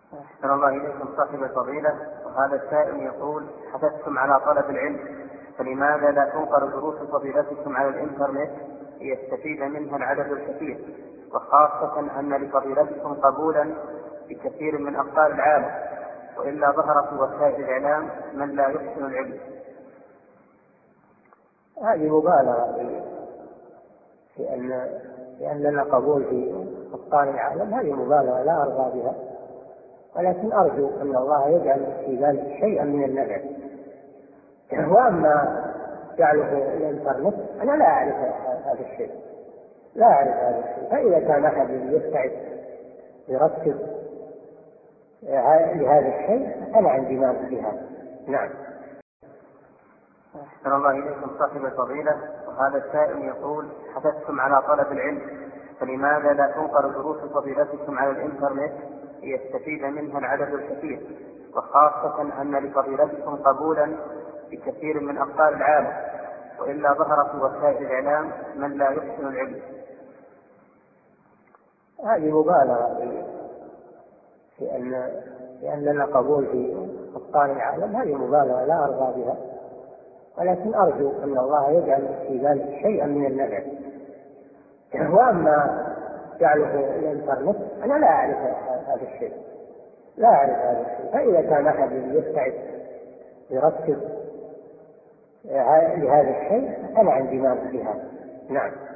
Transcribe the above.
أحسن الله إليكم صاحب الفضيلة. وهذا السائل يقول: حثثتم على طلب العلم، فلماذا لا تنقل دروس فضيلتكم على الإنترنت ليستفيد منها العدد الكثير، وخاصة أن لفضيلتكم قبولا بكثير من أقطار العالم، وإلا ظهر في وسائل الإعلام من لا يحسن العلم؟ هذه مبالغة في أن لنا قبول في أقطار العالم، هذه مبالغة لا أرضى بها، ولكن أرجو أن الله يجعل في ذلك شيئا من النفع. وأما جعله الإنترنت أنا لا أعرف هذا الشيء، لا أعرف هذا الشيء، فإذا كان أحد يستعد يرتب لهذا الشيء أنا عندي مانع بهذا. نعم. أحسن الله إليكم صاحب الفضيلة. وهذا السائل يقول: حثثتم على طلب العلم، فلماذا لا تنقل دروس فضيلتكم على الإنترنت ليستفيد منها العدد الكثير، وخاصة أن لفضيلتكم قبولا بكثير من أقطار العالم، وإلا ظهر في وسائل الإعلام من لا يحسن العلم؟ هذه مبالغة في أن لنا قبول في أقطار العالم، هذه مبالغة لا أرضى بها، ولكن أرجو أن الله يجعل في ذلك شيئا من النفع. وأما جعله الإنترنت أنا لا أعرف هذا الشيء، لا أعرف هذا الشيء، فإذا كان أحد يستعد يرتب لهذا الشيء أنا عندي مانع بهذا. نعم.